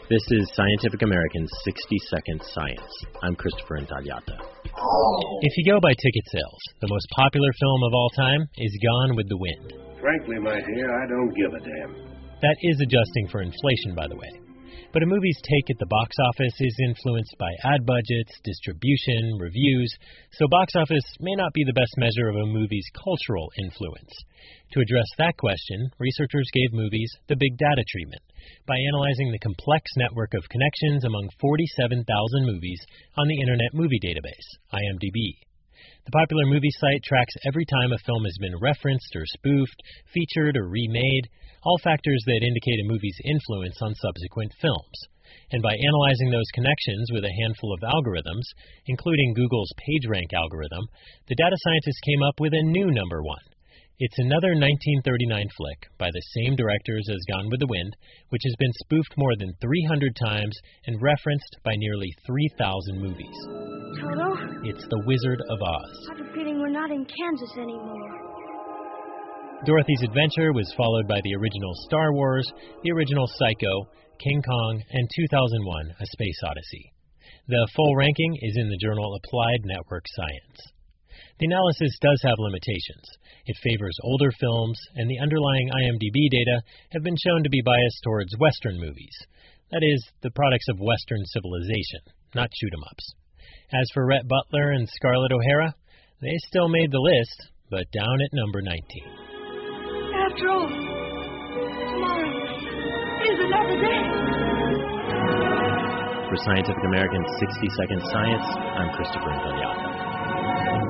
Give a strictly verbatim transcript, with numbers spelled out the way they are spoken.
This is Scientific American's sixty second Science. I'm Christopher Intagliata. If you go by ticket sales, the most popular film of all time is Gone with the Wind. Frankly, my dear, I don't give a damn. That is adjusting for inflation, by the way. But a movie's take at the box office is influenced by ad budgets, distribution, reviews, so box office may not be the best measure of a movie's cultural influence. To address that question, researchers gave movies the big data treatment by analyzing the complex network of connections among forty-seven thousand movies on the Internet Movie Database, I M D B. The popular movie site tracks every time a film has been referenced or spoofed, featured or remade, all factors that indicate a movie's influence on subsequent films. And by analyzing those connections with a handful of algorithms, including Google's PageRank algorithm, the data scientists came up with a new number one. It's another nineteen thirty-nine flick by the same directors as Gone with the Wind, which has been spoofed more than three hundred times and referenced by nearly three thousand movies. Toto? It's The Wizard of Oz. I have a feeling we're not in Kansas anymore. Dorothy's Adventure was followed by the original Star Wars, the original Psycho, King Kong, and two thousand one, A Space Odyssey. The full ranking is in the journal Applied Network Science. The analysis does have limitations. It favors older films, and the underlying I M D B data have been shown to be biased towards Western movies. That is, the products of Western civilization, not shoot-'em-ups. As for Rhett Butler and Scarlett O'Hara, they still made the list, but down at number nineteen. After all, tomorrow is another day. For Scientific American's sixty second Science, I'm Christopher Intagliata.